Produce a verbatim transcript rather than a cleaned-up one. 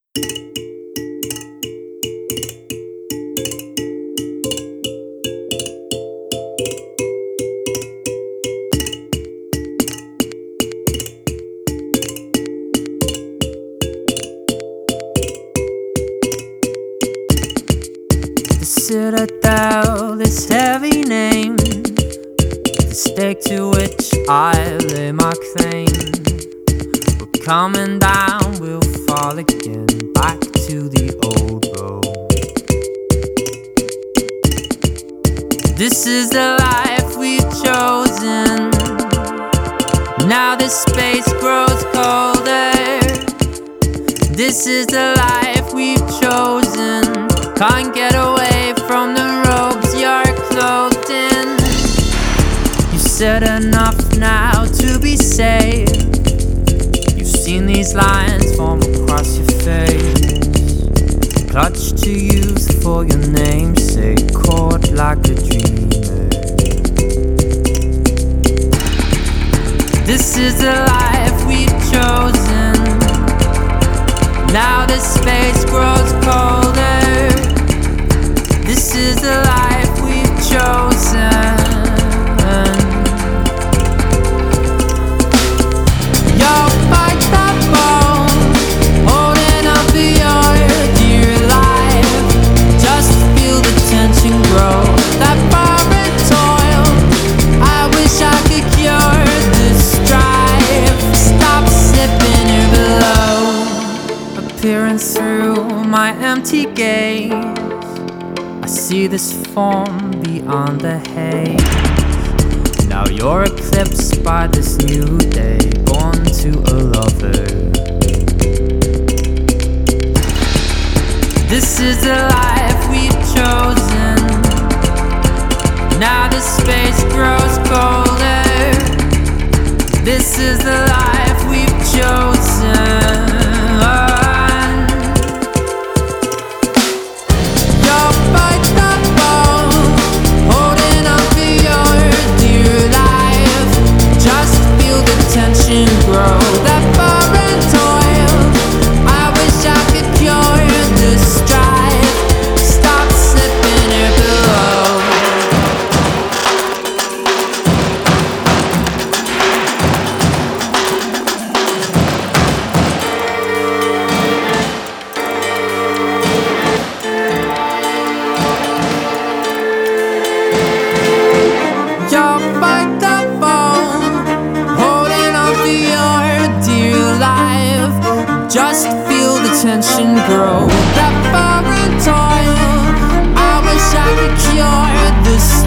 The citadel, this heavy name, the stake to which I lay my claim. We're coming down, we'll fall again, back to the old road. This is the life we've chosen. Now this space grows colder. This is the life we've chosen. Can't get away from the robes you're clothed in. You said enough now to be safe. You've seen these lines form across your face. Clutch to youth for your namesake, caught like a dreamer. This is the life we've chosen. Now the space grows colder. This is the life we've chosen. You're backed up on, holding on for your dear life. Just feel the tension grow, that foreign toil. I wish I could cure this strife. Stop slipping here below. Peering through my empty gaze, I see this form beyond the haze. Now you're eclipsed by this new day, born to a lover. This is the life we've chosen. Now the space grows colder. This is the life we've chosen. Tension grow, that foreign toil. I wish I could cure this strife. Stop slipping here below. You're fucked up on, just feel the tension grow, that foreign toil. I wish I could cure this